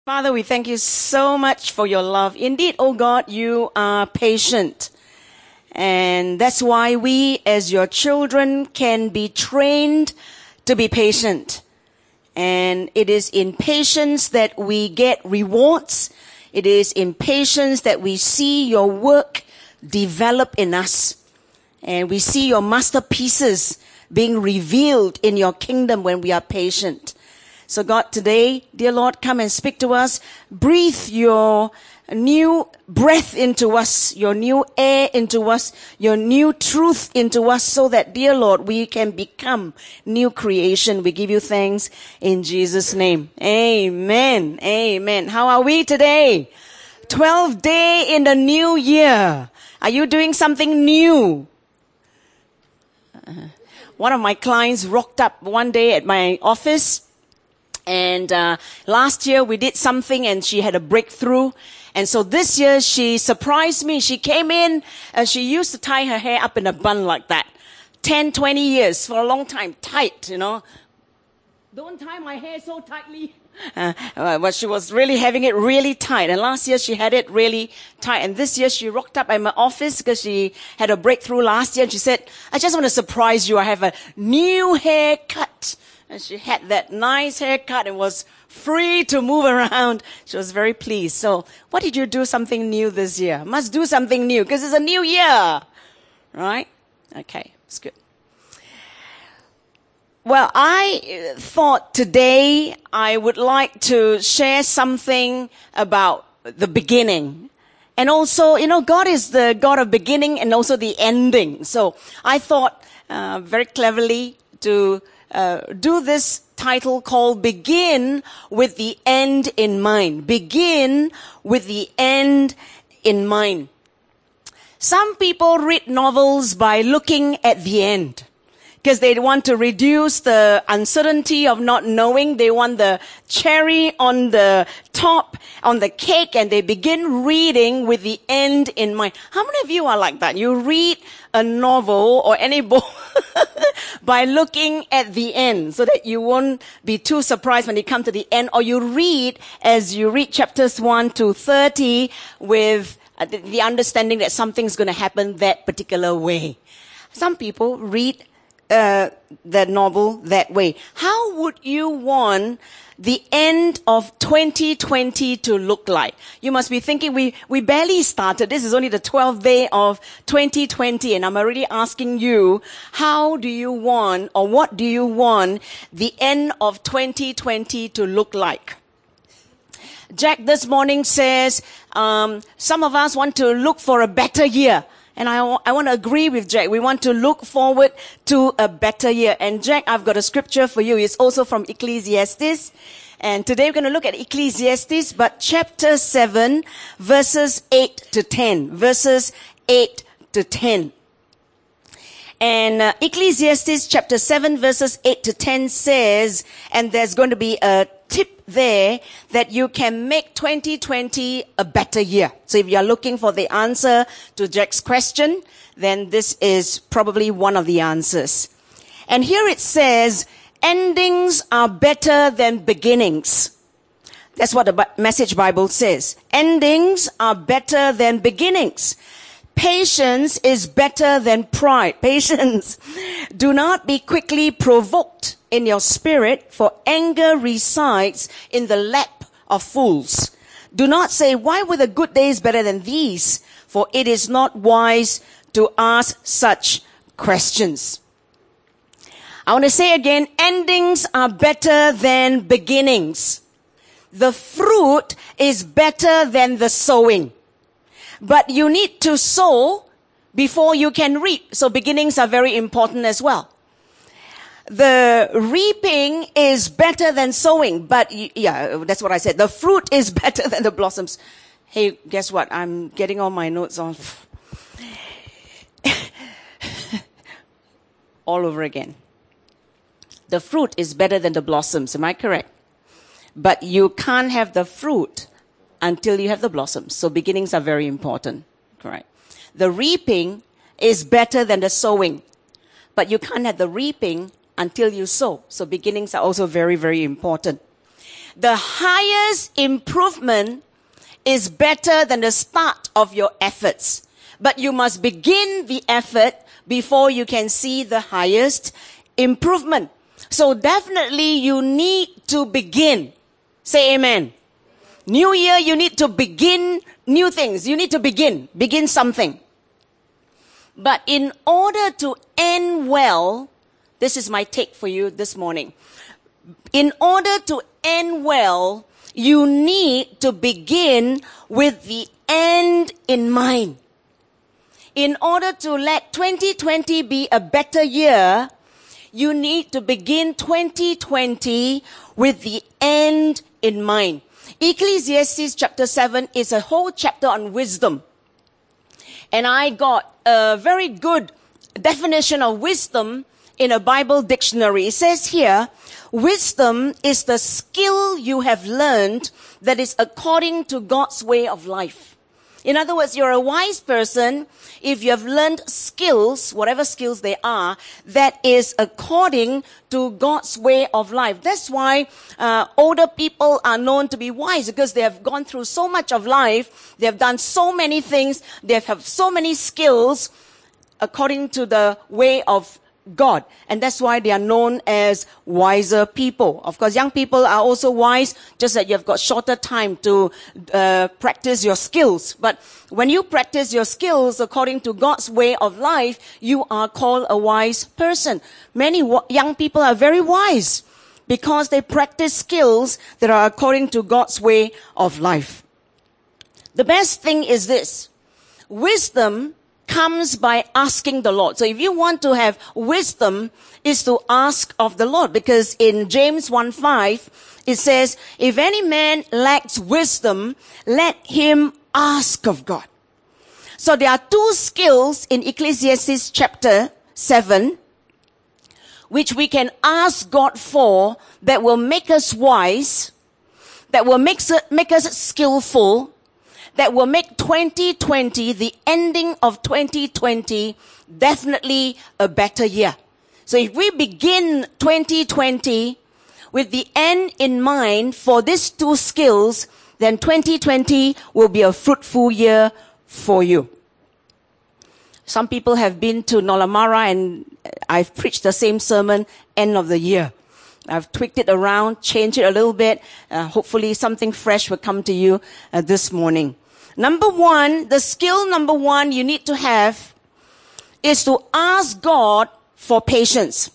Father, we thank you so much for your love. Indeed, oh God, you are patient. And that's why we, as your children, can be trained to be patient. And it is in patience that we get rewards. It is in patience that we see your work develop in us. And we see your masterpieces being revealed in your kingdom when we are patient. So God, today, dear Lord, come and speak to us. Breathe your new breath into us, your new air into us, your new truth into us, so that, dear Lord, we can become new creation. We give you thanks in Jesus' name. Amen. Amen. How are we today? 12th day in the new year. Are you doing something new? One of my clients rocked up one day at my office. And last year we did something and she had a breakthrough. And so this year she surprised me. She came in and she used to tie her hair up in a bun like that. 10, 20 years for a long time. Tight, you know. Don't tie my hair so tightly. But she was really having it really tight. And last year she had it really tight. And this year she rocked up at my office because she had a breakthrough last year. And she said, I just want to surprise you. I have a new haircut. And she had that nice haircut and was free to move around. She was very pleased. So, what did you do something new this year? Must do something new because it's a new year. Right? Okay, it's good. Well, I thought today I would like to share something about the beginning. And also, you know, God is the God of beginning and also the ending. So, I thought very cleverly to do this title called Begin with the End in Mind. Begin with the end in mind. Some people read novels by looking at the end because they want to reduce the uncertainty of not knowing. They want the cherry on the top, on the cake, and they begin reading with the end in mind. How many of you are like that? You read a novel or any book by looking at the end so that you won't be too surprised when you come to the end, or you read as you read chapters 1 to 30 with the understanding that something's going to happen that particular way. Some people read the novel that way. How would you want the end of 2020 to look like? You must be thinking, we barely started. This is only the 12th day of 2020, and I'm already asking you, how do you want, or what do you want the end of 2020 to look like? Jack this morning says, some of us want to look for a better year. And I want to agree with Jack. We want to look forward to a better year. And Jack, I've got a scripture for you. It's also from Ecclesiastes. And today we're going to look at Ecclesiastes, but chapter 7, verses 8 to 10. Verses 8 to 10. And Ecclesiastes chapter 7, verses 8 to 10 says, and there's going to be a tip there that you can make 2020 a better year. So if you're looking for the answer to Jack's question, then this is probably one of the answers. And here it says, endings are better than beginnings. That's what the Message Bible says. Endings are better than beginnings. Patience is better than pride. Patience. Do not be quickly provoked in your spirit, for anger resides in the lap of fools. Do not say, why were the good days better than these? For it is not wise to ask such questions. I want to say again, endings are better than beginnings. The fruit is better than the sowing. But you need to sow before you can reap. So beginnings are very important as well. The reaping is better than sowing, but yeah, that's what I said. The fruit is better than the blossoms. Hey, guess what? I'm getting all my notes on. All over again. The fruit is better than the blossoms. Am I correct? But you can't have the fruit until you have the blossoms. So beginnings are very important. Correct. The reaping is better than the sowing. But you can't have the reaping until you sow. So beginnings are also very, very important. the highest improvement is better than the start of your efforts. But you must begin the effort before you can see the highest improvement. So definitely you need to begin. Say amen. New year, you need to begin new things. You need to begin something. But in order to end well, this is my take for you this morning. In order to end well, you need to begin with the end in mind. In order to let 2020 be a better year, you need to begin 2020 with the end in mind. Ecclesiastes chapter 7 is a whole chapter on wisdom. And I got a very good definition of wisdom in a Bible dictionary. It says here, wisdom is the skill you have learned that is according to God's way of life. In other words, you're a wise person if you have learned skills, whatever skills they are, that is according to God's way of life. That's why older people are known to be wise, because they have gone through so much of life. They have done so many things. They have so many skills according to the way of God. And that's why they are known as wiser people. Of course, young people are also wise, just that you've got shorter time to practice your skills. But when you practice your skills according to God's way of life, you are called a wise person. Many young people are very wise because they practice skills that are according to God's way of life. The best thing is this: wisdom comes by asking the Lord. So if you want to have wisdom, is to ask of the Lord. Because in James 1:5, it says, if any man lacks wisdom, let him ask of God. So there are two skills in Ecclesiastes chapter 7, which we can ask God for, that will make us wise, that will make us skillful, that will make 2020, the ending of 2020, definitely a better year. So if we begin 2020 with the end in mind for these two skills, then 2020 will be a fruitful year for you. Some people have been to Nolamara, and I've preached the same sermon end of the year. I've tweaked it around, changed it a little bit. Hopefully something fresh will come to you this morning. The skill number one you need to have is to ask God for patience.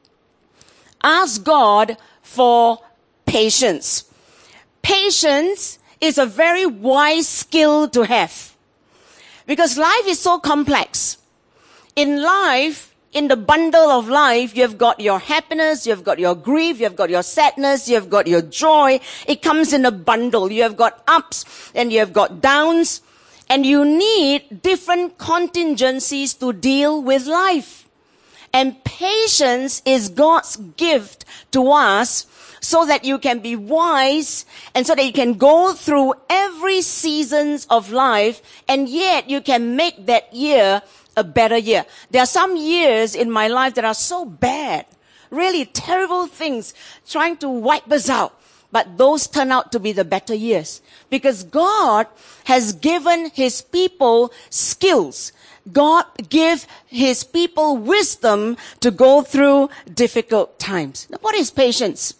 Ask God for patience. Patience is a very wise skill to have, because life is so complex. In life, in the bundle of life, you've got your happiness, you've got your grief, you've got your sadness, you've got your joy. It comes in a bundle. You have got ups and you have got downs, and you need different contingencies to deal with life. And patience is God's gift to us, so that you can be wise and so that you can go through every seasons of life, and yet you can make that year a better year. There are some years in my life that are so bad, really terrible things trying to wipe us out. But those turn out to be the better years, because God has given his people skills. God give his people wisdom to go through difficult times. Now, what is patience?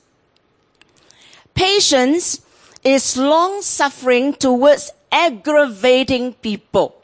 Patience is long-suffering towards aggravating people.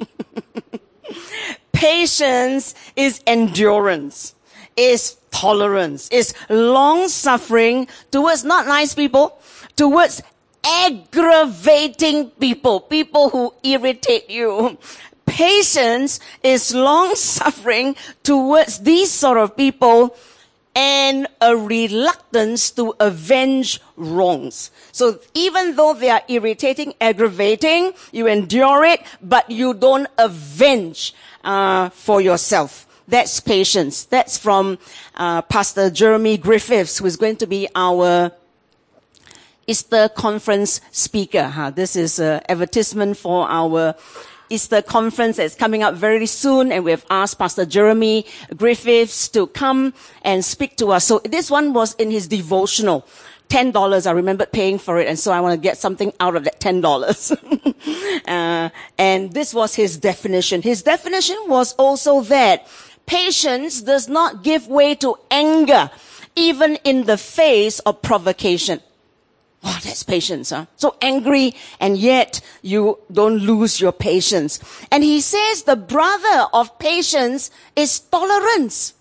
Patience is endurance, is tolerance, is long-suffering towards not nice people, towards aggravating people, people who irritate you. Patience is long-suffering towards these sort of people, and a reluctance to avenge wrongs. So even though they are irritating, aggravating, you endure it, but you don't avenge for yourself. That's patience. That's from Pastor Jeremy Griffiths, who is going to be our Easter conference speaker. This is an advertisement for our Easter conference that's coming up very soon, and we've asked Pastor Jeremy Griffiths to come and speak to us. So this one was in his devotional, $10. I remembered paying for it, and so I want to get something out of that $10. And this was his definition. His definition was also that patience does not give way to anger, even in the face of provocation. Wow, that's patience, huh? So angry, and yet you don't lose your patience. And he says the brother of patience is tolerance.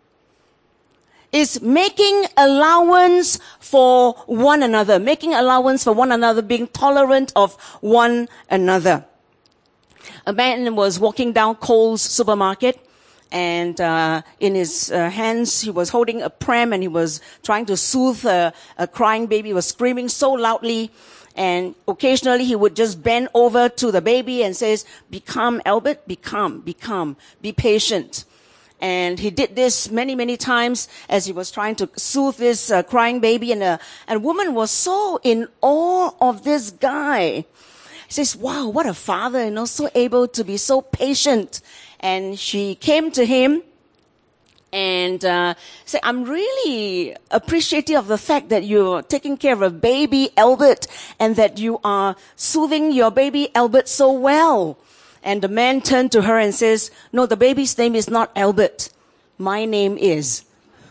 Is making allowance for one another, being tolerant of one another. A man was walking down Coles supermarket, and in his hands he was holding a pram, and he was trying to soothe a crying baby. He was screaming so loudly, and occasionally he would just bend over to the baby and says, "Be calm, Albert, be calm, be patient." And he did this many, many times as he was trying to soothe this crying baby. And a woman was so in awe of this guy. She says, "Wow, what a father, so able to be so patient." And she came to him and said, "I'm really appreciative of the fact that you're taking care of a baby, Albert, and that you are soothing your baby, Albert, so well." And the man turned to her and says, "No, the baby's name is not Albert. My name is."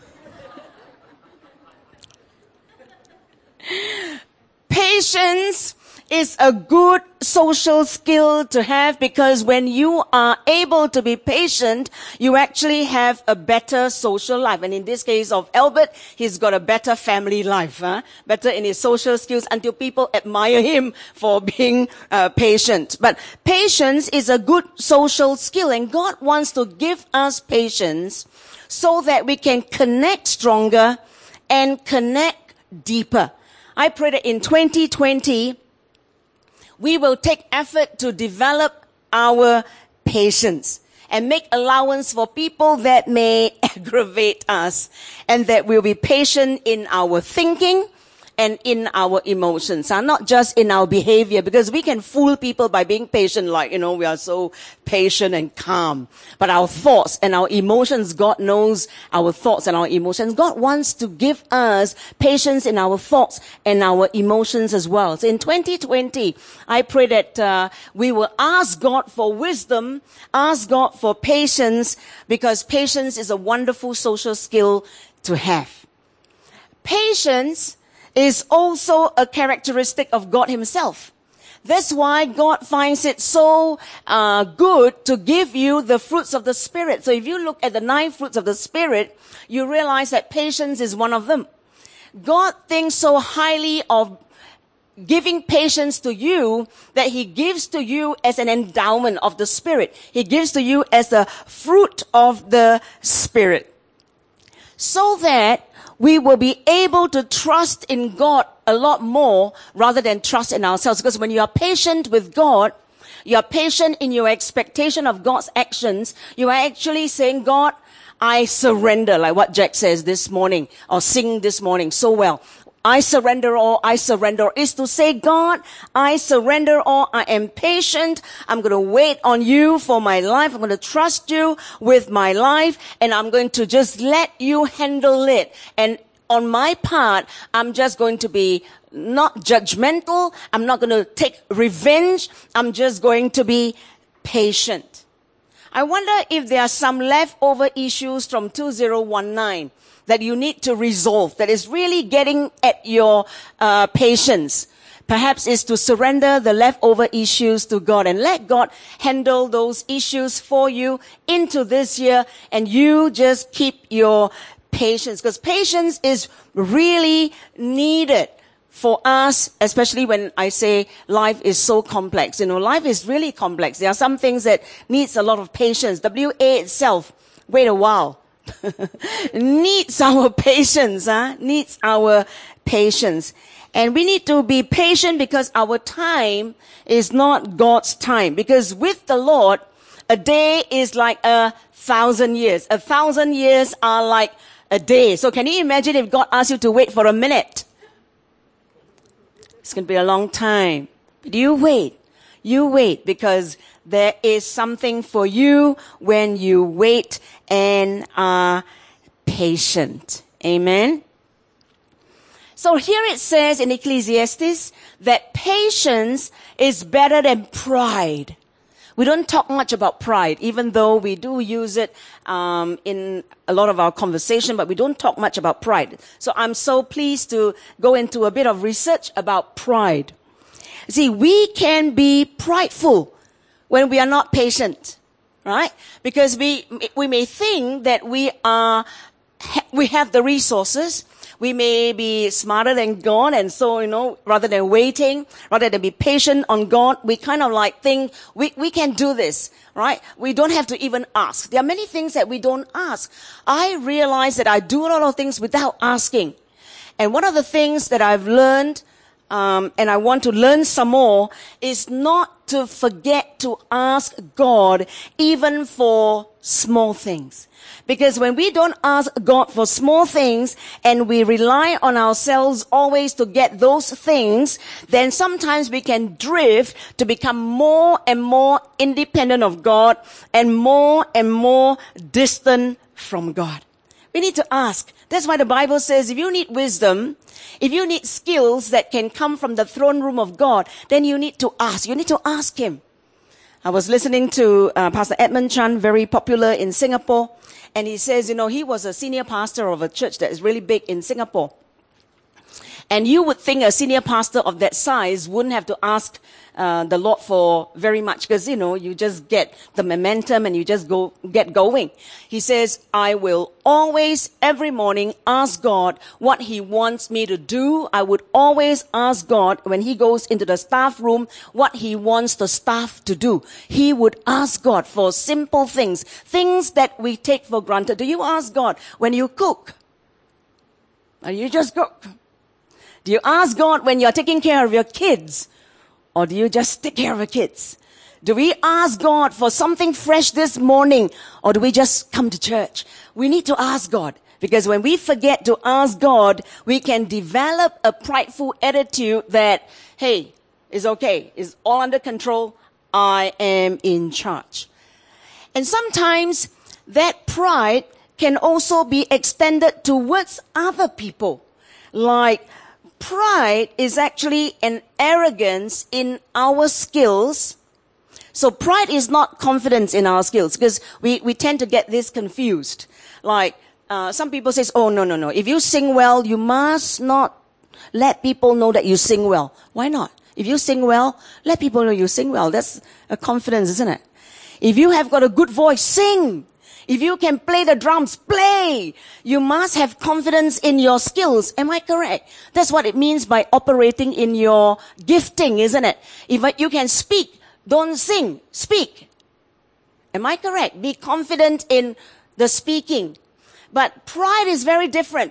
Patience is a good social skill to have, because when you are able to be patient, you actually have a better social life. And in this case of Albert, he's got a better family life, better in his social skills, until people admire him for being patient. But patience is a good social skill, and God wants to give us patience so that we can connect stronger and connect deeper. I pray that in 2020, we will take effort to develop our patience and make allowance for people that may aggravate us, and that we'll be patient in our thinking and in our emotions, not just in our behavior, because we can fool people by being patient, like, we are so patient and calm. But our thoughts and our emotions, God knows our thoughts and our emotions. God wants to give us patience in our thoughts and our emotions as well. So in 2020, I pray that we will ask God for wisdom, ask God for patience, because patience is a wonderful social skill to have. Patience is also a characteristic of God himself. That's why God finds it so good to give you the fruits of the Spirit. So if you look at the 9 fruits of the Spirit, you realize that patience is one of them. God thinks so highly of giving patience to you that he gives to you as an endowment of the Spirit. He gives to you as a fruit of the Spirit, so that we will be able to trust in God a lot more rather than trust in ourselves. Because when you are patient with God, you are patient in your expectation of God's actions. You are actually saying, "God, I surrender," like what Jack says this morning, or sing this morning so well. "I surrender all, I surrender," is to say, "God, I surrender all. I am patient. I'm going to wait on you for my life. I'm going to trust you with my life, and I'm going to just let you handle it. And on my part, I'm just going to be not judgmental. I'm not going to take revenge. I'm just going to be patient." I wonder if there are some leftover issues from 2019 that you need to resolve, that is really getting at your patience. Perhaps is to surrender the leftover issues to God and let God handle those issues for you into this year, and you just keep your patience, because patience is really needed for us, especially when I say life is so complex. Life is really complex. There are some things that needs a lot of patience. WA itself, wait a while. Needs our patience, needs our patience. And we need to be patient because our time is not God's time. Because with the Lord, a day is like 1,000 years. 1,000 years are like a day. So can you imagine if God asked you to wait for a minute? It's going to be a long time. But you wait, because there is something for you when you wait and are patient. Amen. So here it says in Ecclesiastes that patience is better than pride. We don't talk much about pride, even though we do use it in a lot of our conversation, but we don't talk much about pride. So I'm so pleased to go into a bit of research about pride. See, we can be prideful when we are not patient, right? Because we may think that we have the resources. We may be smarter than God, and so, rather than waiting, rather than be patient on God, we kind of like think we can do this, right? We don't have to even ask. There are many things that we don't ask. I realize that I do a lot of things without asking. And one of the things that I've learned, and I want to learn some more, is not to forget to ask God even for small things. Because when we don't ask God for small things and we rely on ourselves always to get those things, then sometimes we can drift to become more and more independent of God and more distant from God. We need to ask. That's why the Bible says if you need wisdom, if you need skills that can come from the throne room of God, then you need to ask. You need to ask Him. I was listening to Pastor Edmund Chan, very popular in Singapore, and he says, he was a senior pastor of a church that is really big in Singapore. And you would think a senior pastor of that size wouldn't have to ask the Lord for very much because, you just get the momentum and you just get going. He says, I will always, every morning, ask God what He wants me to do. I would always ask God when he goes into the staff room what He wants the staff to do. He would ask God for simple things that we take for granted. Do you ask God when you cook? Or you just cook? Do you ask God when you're taking care of your kids? Or do you just take care of your kids? Do we ask God for something fresh this morning? Or do we just come to church? We need to ask God. Because when we forget to ask God, we can develop a prideful attitude that, hey, it's okay. It's all under control. I am in charge. And sometimes that pride can also be extended towards other people. Like, pride is actually an arrogance in our skills. So pride is not confidence in our skills because we tend to get this confused. Like, some people say, oh, no. If you sing well, you must not let people know that you sing well. Why not? If you sing well, let people know you sing well. That's a confidence, isn't it? If you have got a good voice, sing. If you can play the drums, play. You must have confidence in your skills. Am I correct? That's what it means by operating in your gifting, isn't it? If you can speak, don't sing, speak. Am I correct? Be confident in the speaking. But pride is very different.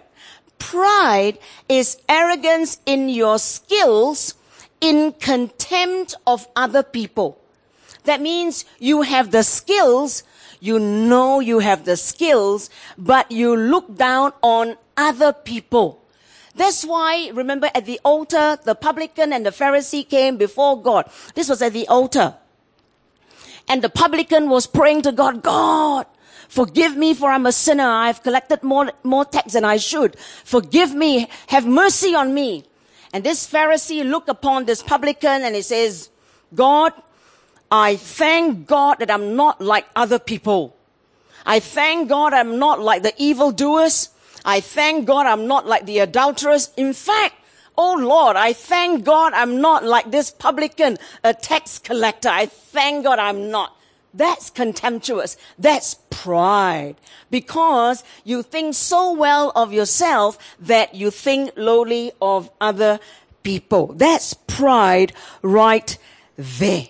Pride is arrogance in your skills in contempt of other people. That means you have the skills. You know you have the skills, but you look down on other people. That's why, remember at the altar, the publican and the Pharisee came before God. This was at the altar. And the publican was praying to God, God, forgive me for I'm a sinner. I've collected more tax than I should. Forgive me. Have mercy on me. And this Pharisee looked upon this publican and he says, God, I thank God that I'm not like other people. I thank God I'm not like the evildoers. I thank God I'm not like the adulterers. In fact, oh Lord, I thank God I'm not like this publican, a tax collector. I thank God I'm not. That's contemptuous. That's pride. Because you think so well of yourself that you think lowly of other people. That's pride right there.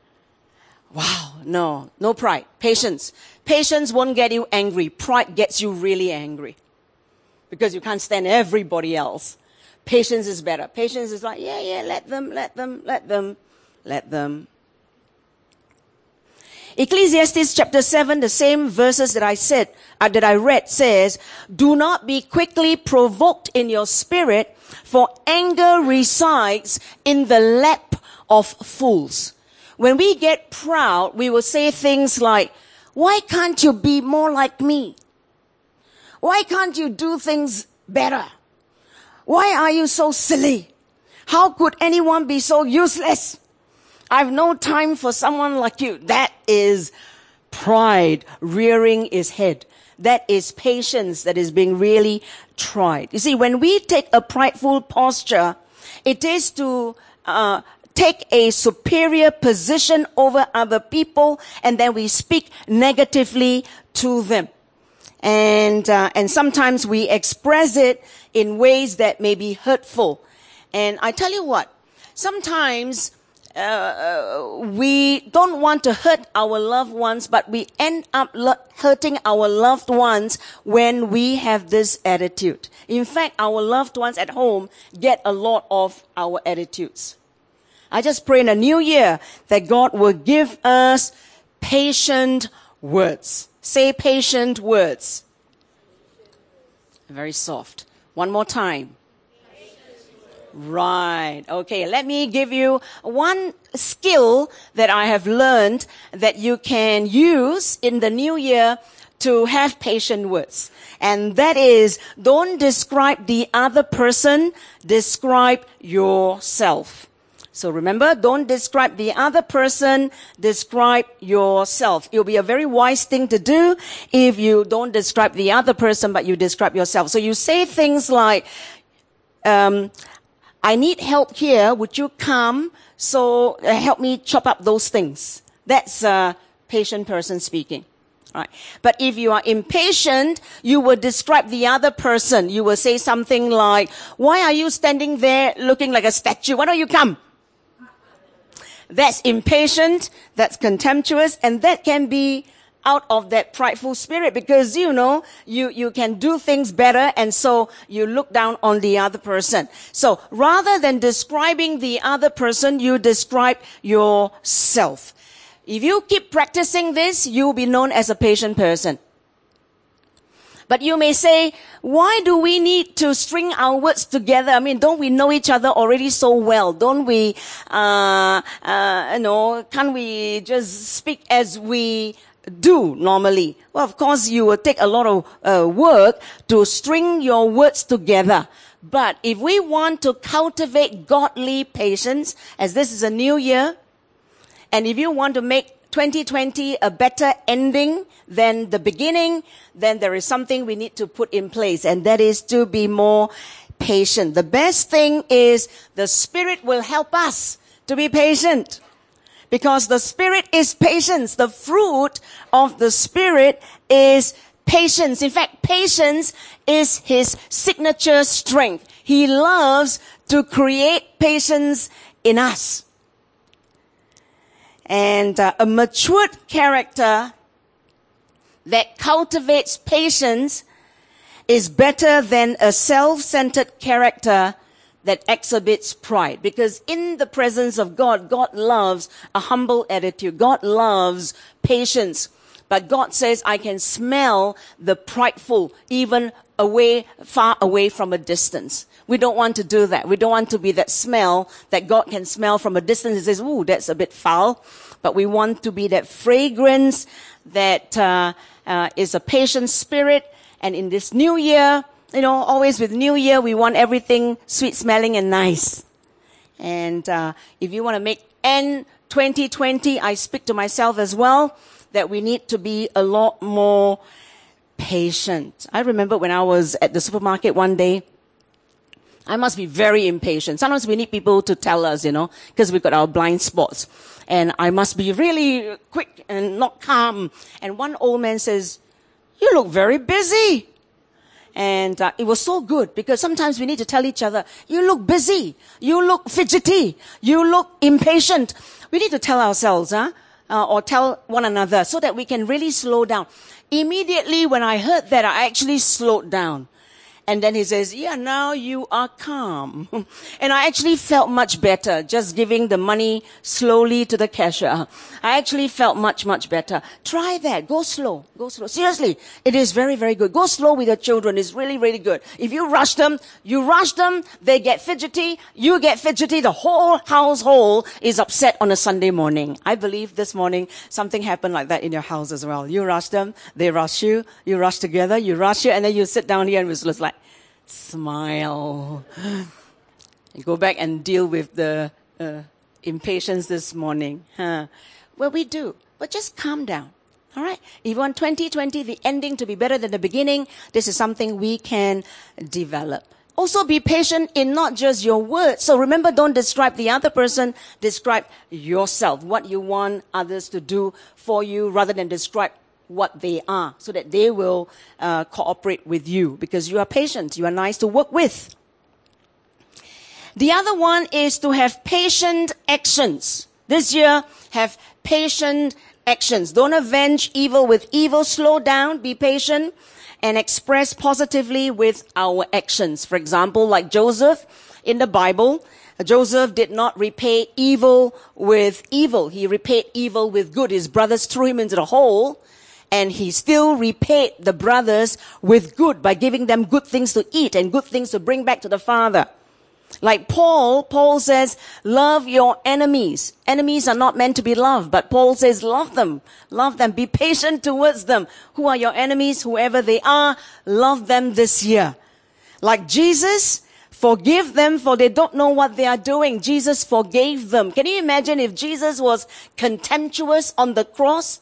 Wow, no pride. Patience. Patience won't get you angry. Pride gets you really angry. Because you can't stand everybody else. Patience is better. Patience is like, yeah, let them. Ecclesiastes chapter 7, the same verses that I read says, do not be quickly provoked in your spirit, for anger resides in the lap of fools. When we get proud, we will say things like, why can't you be more like me? Why can't you do things better? Why are you so silly? How could anyone be so useless? I've no time for someone like you. That is pride rearing its head. That is patience that is being really tried. You see, when we take a prideful posture, it is to take a superior position over other people, and then we speak negatively to them. And sometimes we express it in ways that may be hurtful. And I tell you what, sometimes we don't want to hurt our loved ones, but we end up hurting our loved ones when we have this attitude. In fact, our loved ones at home get a lot of our attitudes. I just pray in the new year that God will give us patient words. Say patient words. Very soft. One more time. Right. Okay. Let me give you one skill that I have learned that you can use in the new year to have patient words. And that is, don't describe the other person, describe yourself. So remember, don't describe the other person, describe yourself. It'll be a very wise thing to do if you don't describe the other person, but you describe yourself. So you say things like, I need help here. Would you come? So help me chop up those things. That's a patient person speaking. Right. But if you are impatient, you will describe the other person. You will say something like, why are you standing there looking like a statue? Why don't you come? That's impatient, that's contemptuous, and that can be out of that prideful spirit because, you can do things better, and so you look down on the other person. So rather than describing the other person, you describe yourself. If you keep practicing this, you'll be known as a patient person. But you may say, why do we need to string our words together? I mean, don't we know each other already so well? Don't we, can't we just speak as we do normally? Well, of course, you will take a lot of work to string your words together. But if we want to cultivate godly patience, as this is a new year, and if you want to make 2020 a better ending than the beginning, then there is something we need to put in place, and that is to be more patient. The best thing is the Spirit will help us to be patient, because the Spirit is patience. The fruit of the Spirit is patience. In fact, patience is His signature strength. He loves to create patience in us. And a matured character that cultivates patience is better than a self-centered character that exhibits pride. Because in the presence of God, God loves a humble attitude. God loves patience. But God says, I can smell the prideful even far away from a distance. We don't want to do that. We don't want to be that smell that God can smell from a distance. He says, ooh, that's a bit foul. But we want to be that fragrance that is a patient spirit. And in this new year, always with new year, we want everything sweet smelling and nice. And if you want to end 2020, I speak to myself as well, that we need to be a lot more patient. I remember when I was at the supermarket one day, I must be very impatient. Sometimes we need people to tell us, because we've got our blind spots. And I must be really quick and not calm. And one old man says, you look very busy. And it was so good, because sometimes we need to tell each other, you look busy, you look fidgety, you look impatient. We need to tell ourselves, or tell one another, so that we can really slow down. Immediately when I heard that, I actually slowed down. And then he says, yeah, now you are calm. And I actually felt much better just giving the money slowly to the cashier. I actually felt much, much better. Try that. Go slow. Go slow. Seriously, it is very, very good. Go slow with your children. It's really, really good. If you rush them, they get fidgety, you get fidgety, the whole household is upset on a Sunday morning. I believe this morning something happened like that in your house as well. You rush them, they rush you rush together, you rush you, and then you sit down here and it's just like, Smile. Go back and deal with the impatience this morning. Well, we do. But just calm down. All right? If you want 2020, the ending to be better than the beginning, this is something we can develop. Also be patient in not just your words. So remember, don't describe the other person. Describe yourself, what you want others to do for you, rather than describe what they are, so that they will cooperate with you, because you are patient. You are nice to work with. The other one is to have patient actions. This year, have patient actions. Don't avenge evil with evil. Slow down, be patient, and express positively with our actions. For example, like Joseph in the Bible, Joseph did not repay evil with evil. He repaid evil with good. His brothers threw him into the hole, and he still repaid the brothers with good by giving them good things to eat and good things to bring back to the father. Like Paul says, love your enemies. Enemies are not meant to be loved, but Paul says, love them, be patient towards them. Who are your enemies? Whoever they are, love them this year. Like Jesus, forgive them, for they don't know what they are doing. Jesus forgave them. Can you imagine if Jesus was contemptuous on the cross?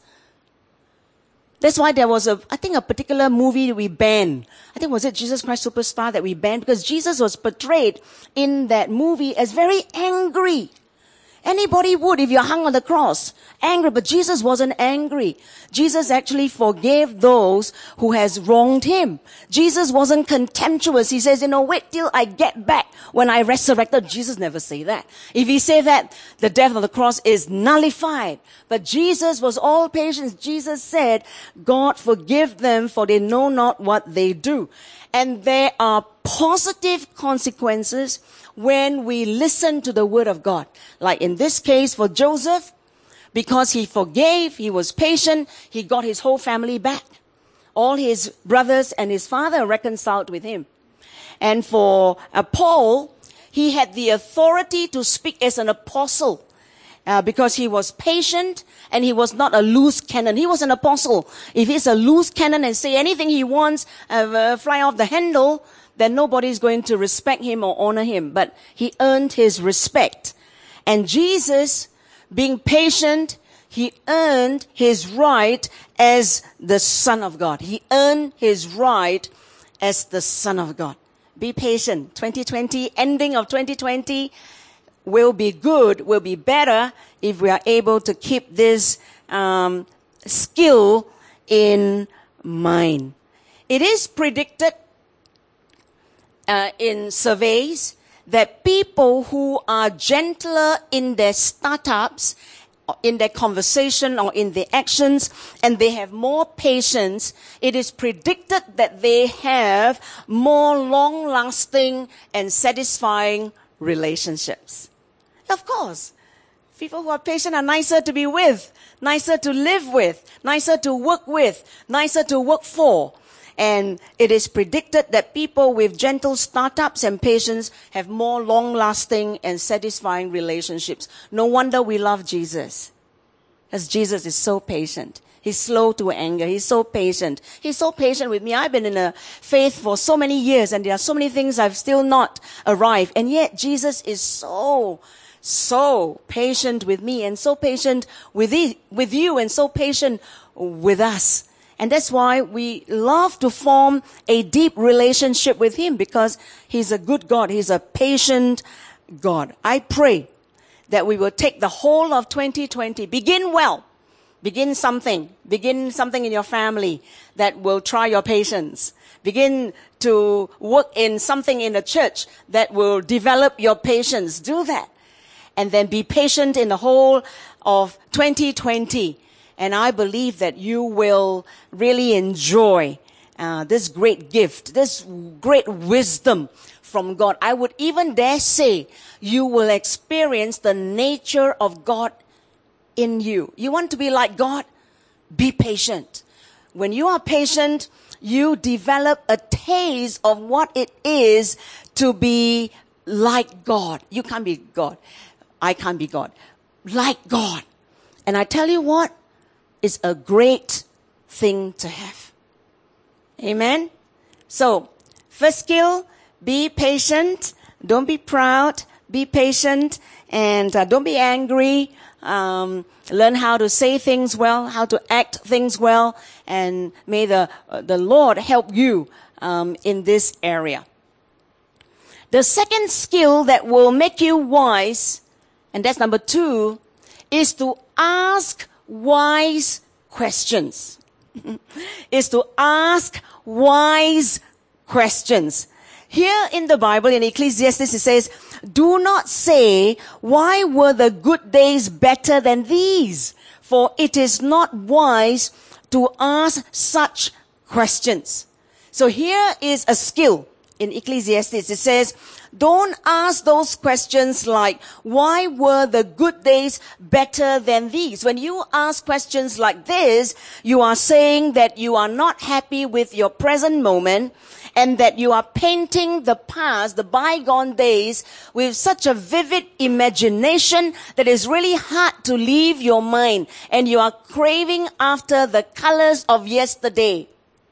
That's why there was a particular movie we banned. I think, was it Jesus Christ Superstar that we banned? Because Jesus was portrayed in that movie as very angry. Anybody would if you're hung on the cross. Angry, but Jesus wasn't angry. Jesus actually forgave those who has wronged him. Jesus wasn't contemptuous. He says, wait till I get back when I resurrected. Jesus never say that. If he say that, the death on the cross is nullified. But Jesus was all patience. Jesus said, God forgive them, for they know not what they do. And there are positive consequences when we listen to the word of God. Like in this case for Joseph, because he forgave, he was patient, he got his whole family back. All his brothers and his father reconciled with him. And for Paul, he had the authority to speak as an apostle. Because he was patient and he was not a loose cannon. He was an apostle. If he's a loose cannon and say anything he wants, fly off the handle, then nobody's going to respect him or honor him. But he earned his respect. And Jesus, being patient, he earned his right as the Son of God. He earned his right as the Son of God. Be patient. 2020, ending of 2020, will be good, will be better if we are able to keep this skill in mind. It is predicted in surveys that people who are gentler in their startups, in their conversation or in their actions, and they have more patience, it is predicted that they have more long-lasting and satisfying relationships. Of course, people who are patient are nicer to be with, nicer to live with, nicer to work for. And it is predicted that people with gentle startups and patience have more long-lasting and satisfying relationships. No wonder we love Jesus, because Jesus is so patient. He's slow to anger. He's so patient. He's so patient with me. I've been in the faith for so many years, and there are so many things I've still not arrived. And yet Jesus is so patient with me, and so patient with you, and so patient with us. And that's why we love to form a deep relationship with him, because he's a good God. He's a patient God. I pray that we will take the whole of 2020, begin well. Begin something in your family that will try your patience. Begin to work in something in the church that will develop your patience. Do that. And then be patient in the whole of 2020. And I believe that you will really enjoy this great gift, this great wisdom from God. I would even dare say you will experience the nature of God in you. You want to be like God? Be patient. When you are patient, you develop a taste of what it is to be like God. You can't be God. I can't be God. Like God. And I tell you what, it's a great thing to have. Amen? So, first skill, Be patient. Don't be proud. Be patient. And don't be angry. Learn how to say things well, how to act things well. And may the Lord help you in this area. The second skill that will make you wise, and that's number 2, is to ask wise questions. Is to ask wise questions. Here in the Bible, in Ecclesiastes, it says, do not say, why were the good days better than these? For it is not wise to ask such questions. So here is a skill in Ecclesiastes. It says, don't ask those questions like, why were the good days better than these? When you ask questions like this, you are saying that you are not happy with your present moment and that you are painting the past, the bygone days, with such a vivid imagination that is really hard to leave your mind, and you are craving after the colors of yesterday.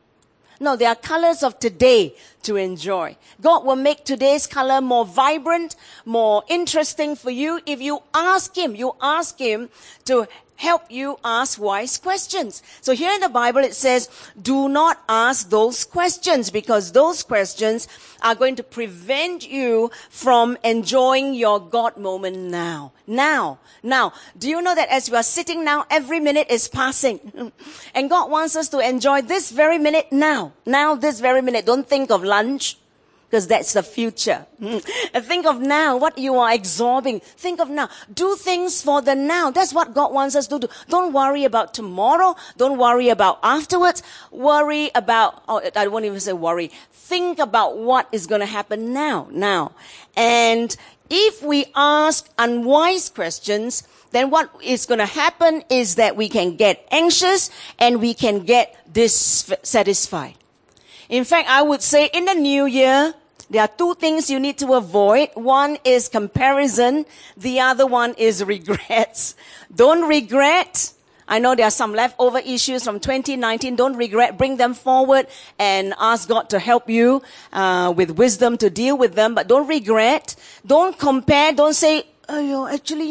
No, there are colors of today to enjoy. God will make today's color more vibrant, more interesting for you if you ask Him. You ask Him to help you ask wise questions. So here in the Bible it says, do not ask those questions, because those questions are going to prevent you from enjoying your God moment now. Now, do you know that as we are sitting now, every minute is passing? And God wants us to enjoy this very minute now. Now, this very minute. Don't think of lunch, because that's the future. Think of now, what you are absorbing. Think of now. Do things for the now. That's what God wants us to do. Don't worry about tomorrow. Don't worry about afterwards. Worry about, I won't even say worry. Think about what is going to happen now. And if we ask unwise questions, then what is going to happen is that we can get anxious and we can get dissatisfied. In fact, I would say in the new year, there are 2 things you need to avoid. One is comparison. The other one is regrets. Don't regret. I know there are some leftover issues from 2019. Don't regret. Bring them forward and ask God to help you with wisdom to deal with them. But don't regret. Don't compare. Don't say, actually,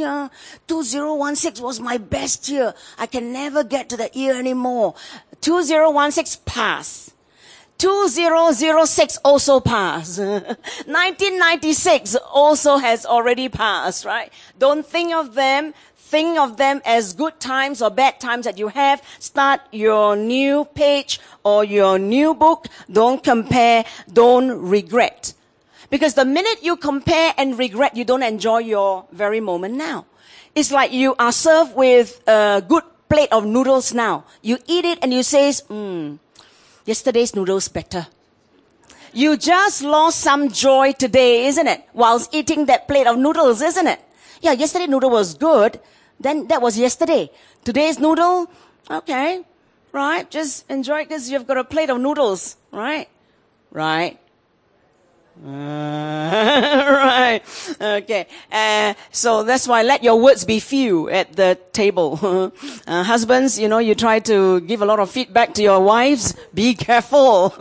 2016 was my best year. I can never get to that year anymore. 2016 pass. 2006 also passed. 1996 also has already passed, right? Don't think of them. Think of them as good times or bad times that you have. Start your new page or your new book. Don't compare. Don't regret. Because the minute you compare and regret, you don't enjoy your very moment now. It's like you are served with a good plate of noodles now. You eat it and you say, yesterday's noodles better. You just lost some joy today, isn't it? Whilst eating that plate of noodles, isn't it? Yeah, yesterday's noodle was good. Then that was yesterday. Today's noodle, okay, right? Just enjoy it because you've got a plate of noodles, right? Right. Right. Okay. So that's why let your words be few at the table. Husbands, you try to give a lot of feedback to your wives. Be careful.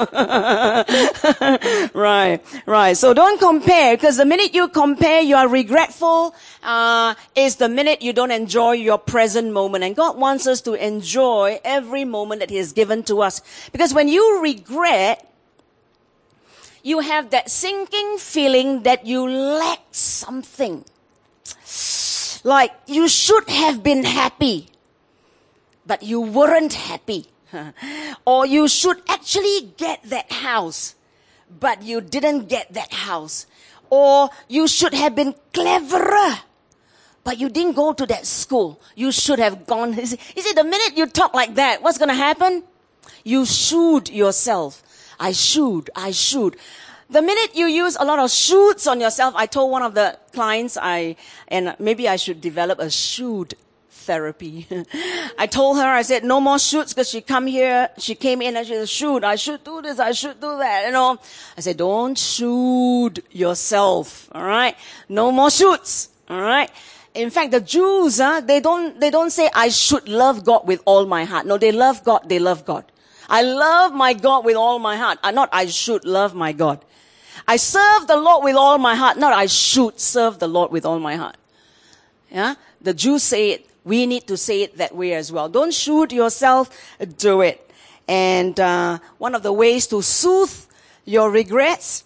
Right. So don't compare, because the minute you compare, you are regretful. Is the minute you don't enjoy your present moment. And God wants us to enjoy every moment that He has given to us. Because when you regret, you have that sinking feeling that you lack something. Like you should have been happy, but you weren't happy. Or you should actually get that house, but you didn't get that house. Or you should have been cleverer, but you didn't go to that school. You should have gone. You see, the minute you talk like that, what's going to happen? You should yourself. I should. The minute you use a lot of shoulds on yourself, I told one of the clients, and maybe I should develop a should therapy. I told her, I said, no more shoulds, because she came in and she said, I should do this, I should do that, I said, don't should yourself, alright? No more shoulds, alright? In fact, the Jews, they don't say, I should love God with all my heart. No, they love God, I love my God with all my heart. Not I should love my God. I serve the Lord with all my heart. Not I should serve the Lord with all my heart. Yeah? The Jews say it. We need to say it that way as well. Don't shoot yourself, do it. And one of the ways to soothe your regrets,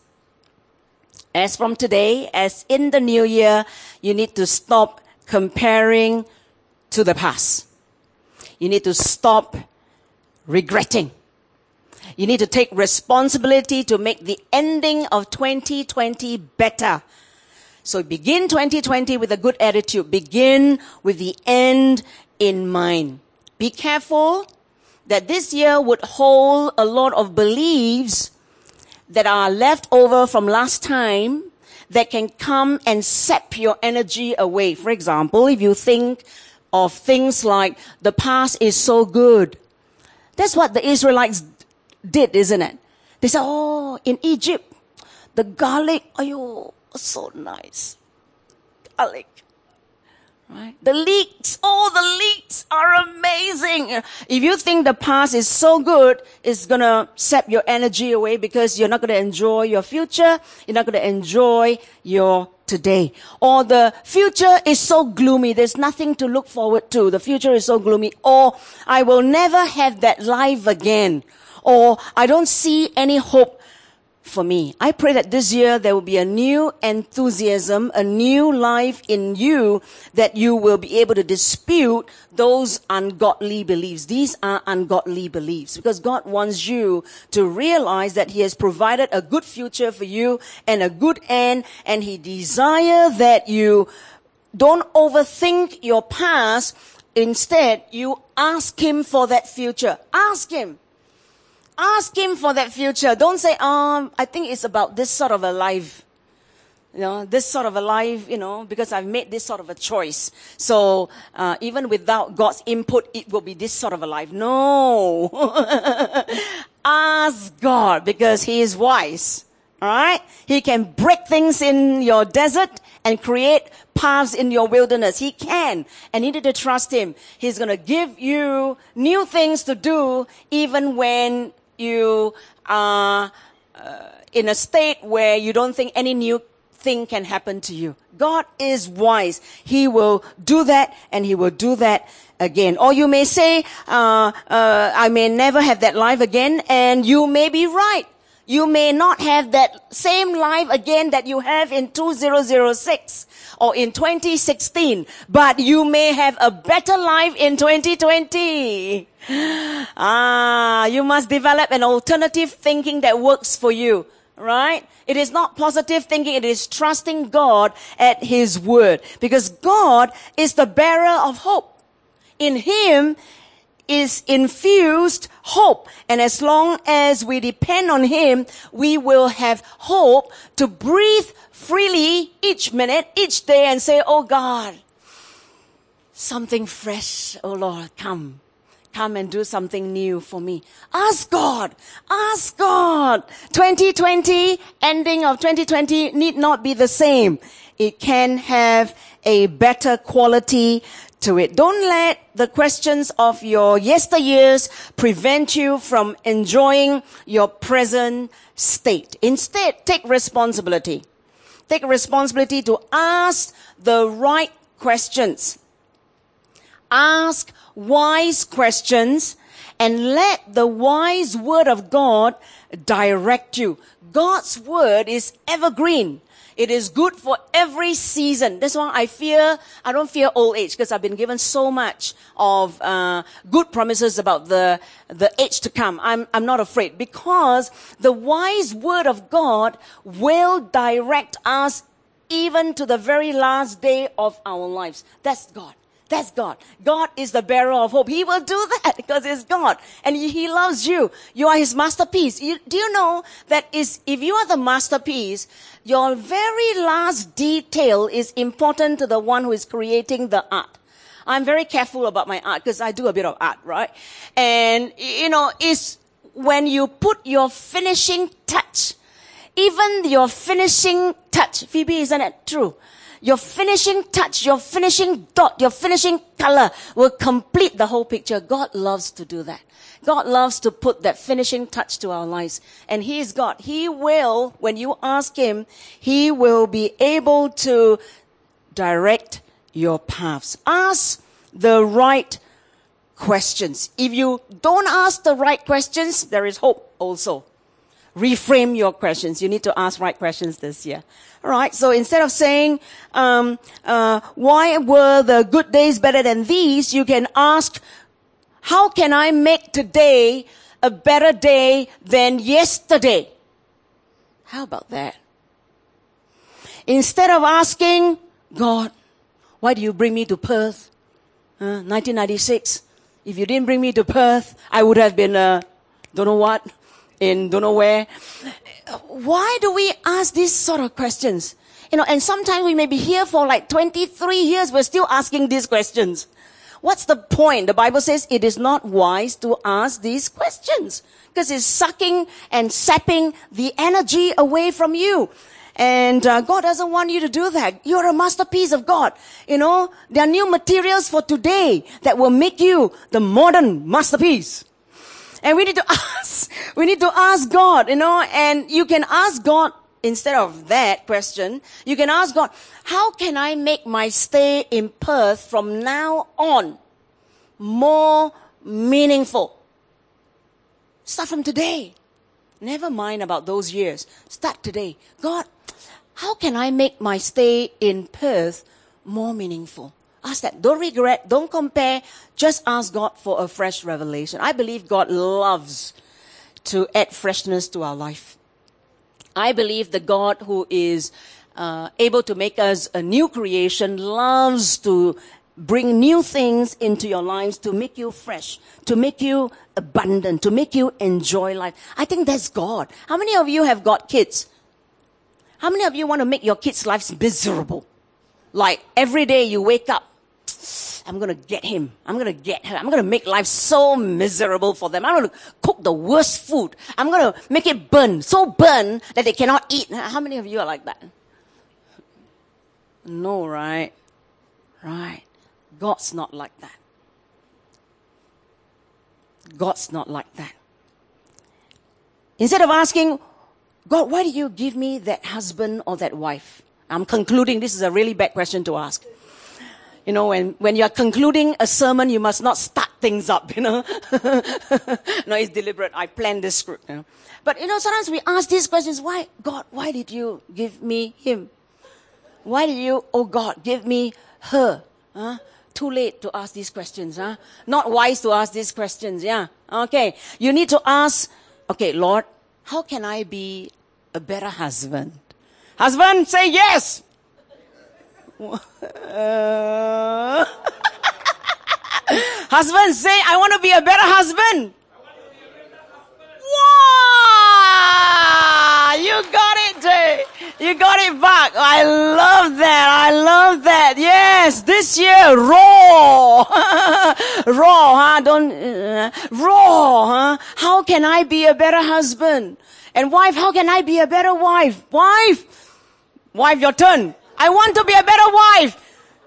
as from today, as in the new year, you need to stop comparing to the past. You need to stop regretting. You need to take responsibility to make the ending of 2020 better. So begin 2020 with a good attitude. Begin with the end in mind. Be careful that this year would hold a lot of beliefs that are left over from last time that can come and sap your energy away. For example, if you think of things like the past is so good. That's what the Israelites did, isn't it? They said, oh, in Egypt, the garlic, so nice. Garlic. Right? The leeks are amazing. If you think the past is so good, it's going to sap your energy away because you're not going to enjoy your future. You're not going to enjoy your today. Or the future is so gloomy. There's nothing to look forward to. The future is so gloomy. Or I will never have that life again. Or I don't see any hope for me. I pray that this year there will be a new enthusiasm, a new life in you, that you will be able to dispute those ungodly beliefs. These are ungodly beliefs because God wants you to realize that He has provided a good future for you and a good end, and He desires that you don't overthink your past. Instead, you ask Him for that future. Ask Him. Ask Him for that future. Don't say, I think it's about this sort of a life. This sort of a life, because I've made this sort of a choice. So, even without God's input, it will be this sort of a life. No. Ask God because He is wise. Alright? He can break things in your desert and create paths in your wilderness. He can. And you need to trust Him. He's going to give you new things to do even when you are in a state where you don't think any new thing can happen to you. God is wise. He will do that and He will do that again. Or you may say, I may never have that life again, and you may be right. You may not have that same life again that you have in 2006 or in 2016, but you may have a better life in 2020. You must develop an alternative thinking that works for you, right? It is not positive thinking, it is trusting God at His word, because God is the bearer of hope. In Him is infused hope. And as long as we depend on Him, we will have hope to breathe freely each minute, each day, and say, oh God, something fresh, oh Lord, come and do something new for me. Ask God. 2020, ending of 2020 need not be the same. It can have a better quality to it. Don't let the questions of your yesteryears prevent you from enjoying your present state. Instead, take responsibility. Take responsibility to ask the right questions. Ask wise questions and let the wise word of God direct you. God's word is evergreen. It is good for every season. That's why I don't fear old age, because I've been given so much of good promises about the age to come. I'm not afraid, because the wise word of God will direct us even to the very last day of our lives. That's God. That's God. God is the bearer of hope. He will do that because it's God. And He loves you. You are His masterpiece. Do you know that if you are the masterpiece, your very last detail is important to the one who is creating the art. I'm very careful about my art because I do a bit of art, right? And, it's when you put your finishing touch, even your finishing touch, Phoebe, isn't it true? your finishing touch, your finishing dot, your finishing color will complete the whole picture. God loves to do that. God loves to put that finishing touch to our lives. And He is God. He will, when you ask Him, He will be able to direct your paths. Ask the right questions. If you don't ask the right questions, there is hope also. Reframe your questions. You need to ask right questions this year. All right. So instead of saying, why were the good days better than these? You can ask, how can I make today a better day than yesterday? How about that? Instead of asking, God, why do you bring me to Perth? 1996. If you didn't bring me to Perth, I would have been, don't know what, in don't know where. Why do we ask these sort of questions? And sometimes we may be here for like 23 years, we're still asking these questions. What's the point? The Bible says it is not wise to ask these questions because it's sucking and sapping the energy away from you. And God doesn't want you to do that. You're a masterpiece of God. There are new materials for today that will make you the modern masterpiece. And we need to ask God, and you can ask God instead of that question. You can ask God, how can I make my stay in Perth from now on more meaningful? Start from today. Never mind about those years. Start today. God, how can I make my stay in Perth more meaningful? Ask that. Don't regret. Don't compare. Just ask God for a fresh revelation. I believe God loves to add freshness to our life. I believe the God who is able to make us a new creation loves to bring new things into your lives to make you fresh, to make you abundant, to make you enjoy life. I think that's God. How many of you have got kids? How many of you want to make your kids' lives miserable? Like every day you wake up, I'm going to get him. I'm going to get her. I'm going to make life so miserable for them. I'm going to cook the worst food. I'm going to make it burn, so burn that they cannot eat. How many of you are like that? No, right? Right. God's not like that. God's not like that. Instead of asking, God, why did you give me that husband or that wife? I'm concluding. This is a really bad question to ask. When you're concluding a sermon, you must not start things up, No, it's deliberate. I planned this script, But, sometimes we ask these questions. Why, God, why did you give me him? Why did you, oh God, give me her? Too late to ask these questions, Not wise to ask these questions, yeah. Okay. You need to ask, okay, Lord, how can I be a better husband? Husband, say yes. Husband, say, I want to be a better husband. Wow! You got it, Jay. You got it back. I love that. I love that. Yes, this year, raw. Raw, raw, How can I be a better husband? And wife, how can I be a better wife? Wife, your turn. I want to be a better wife.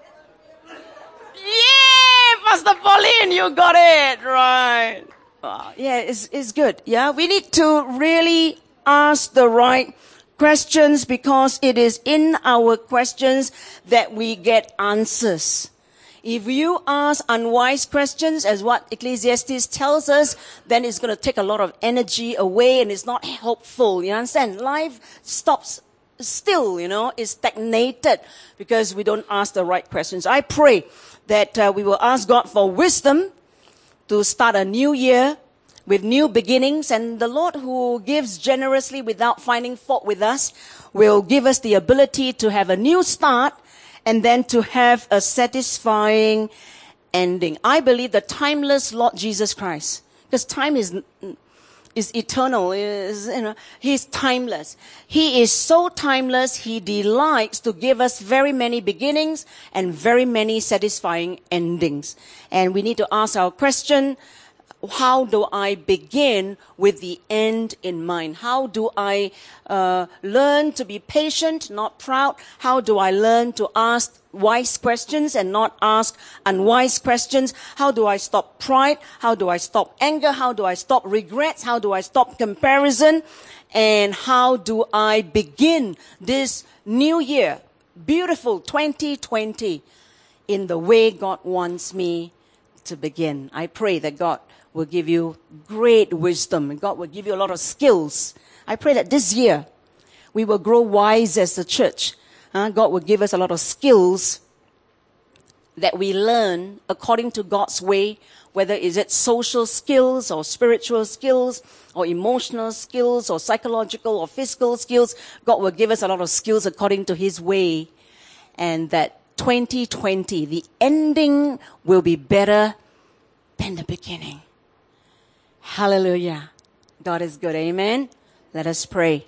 Yeah, Pastor Pauline, you got it. Right. Yeah, it's good. Yeah, we need to really ask the right questions because it is in our questions that we get answers. If you ask unwise questions, as what Ecclesiastes tells us, then it's going to take a lot of energy away and it's not helpful. You understand? Life stops still, is stagnated because we don't ask the right questions. I pray that we will ask God for wisdom to start a new year with new beginnings, and the Lord who gives generously without finding fault with us will give us the ability to have a new start and then to have a satisfying ending. I believe the timeless Lord Jesus Christ, because time is eternal, He's timeless. He is so timeless, He delights to give us very many beginnings and very many satisfying endings. And we need to ask our question, how do I begin with the end in mind? How do I learn to be patient, not proud? How do I learn to ask wise questions and not ask unwise questions? How do I stop pride? How do I stop anger? How do I stop regrets? How do I stop comparison? And how do I begin this new year, beautiful 2020, in the way God wants me to begin? I pray that God will give you great wisdom, and God will give you a lot of skills. I pray that this year we will grow wise as a church. God will give us a lot of skills that we learn according to God's way, whether it's social skills or spiritual skills or emotional skills or psychological or physical skills. God will give us a lot of skills according to His way, and that 2020, the ending will be better than the beginning. Hallelujah. God is good. Amen. Let us pray.